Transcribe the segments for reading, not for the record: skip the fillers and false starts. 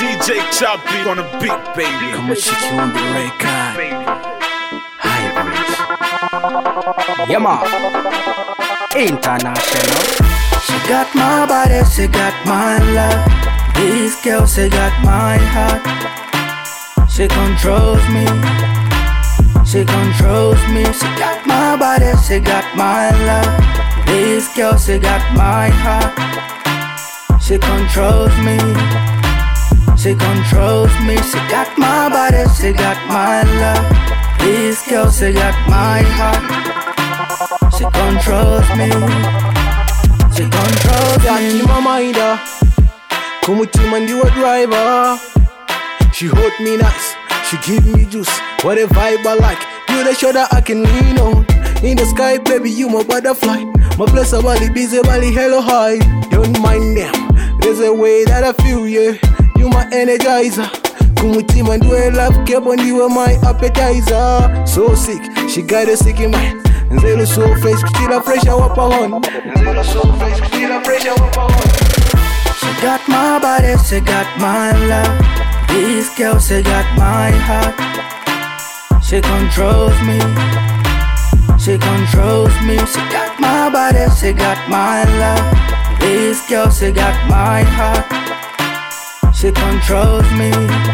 DJ Choppy on the beat, baby. Come on, shake you on the record. Hybrid. Yeah, man. International. She got my body, she got my love. This girl, she got my heart. She controls me. She controls me. She got my body, she got my love. This girl, she got my heart. She controls me. She controls me. She got my body, she got my love. This girl, she got my heart. She controls me. She controls me. In my mind, come with him and you a driver. She hold me nice, she give me juice. What a vibe I like. You the shoulder I can lean on. In the sky, baby, you my butterfly. My place a body, busy body, hello high. Don't mind them, there's a way that I feel, yeah. You my energizer. Come with him and do a love cap on you are my appetizer. So sick, she got a sick in mind. Nzelo so fresh, still a fresh wapa on. Nzelo so fresh, still a fresh wapa on. She got my body, she got my love. This girl, she got my heart. She controls me. She controls me. She got my body, she got my love. This girl, she got my heart. She controls me.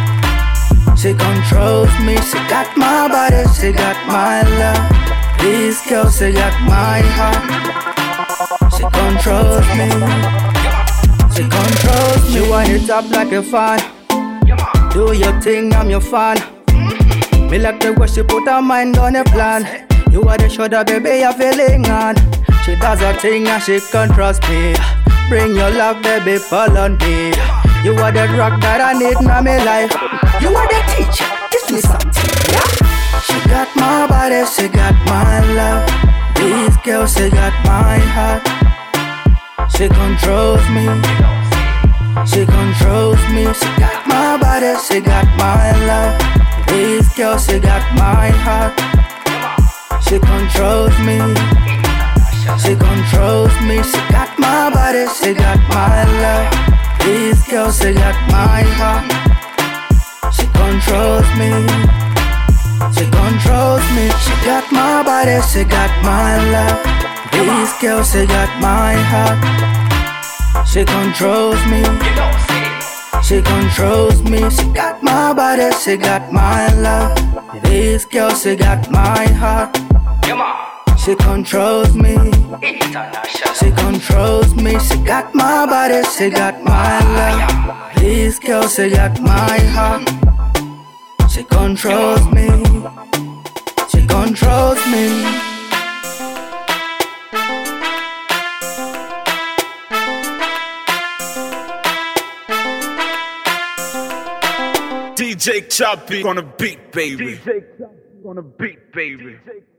She controls me. She got my body, she got my love. This girl, she got my heart. She controls me. She controls me. She wind it up like a fan. Do your thing, I'm your fan. Me like the way she put her mind on a plan. You are the shoulder, baby, you're feeling on. She does her thing and she controls me. Bring your love, baby, pull on me. You are the rock that I need in my life. You are the teacher, teach me something, yeah? She got my body, she got my love. This girl, she got my heart. She controls me. She controls me. She got my body, she got my love. This girl, she got my heart. She controls me. She controls me. She got my body, she got my love. This girl, she got my heart. She controls me. She controls me. She got my body, she got my love. This girl, she got my heart. She controls me. She controls me. She got my body, she got my love. This girl, she got my heart. She controls me. She controls me. She got my body, she got my love. This girl, she got my heart. She controls me. She controls me. DJ Choppy on the beat, baby. DJ Choppy on the beat, baby.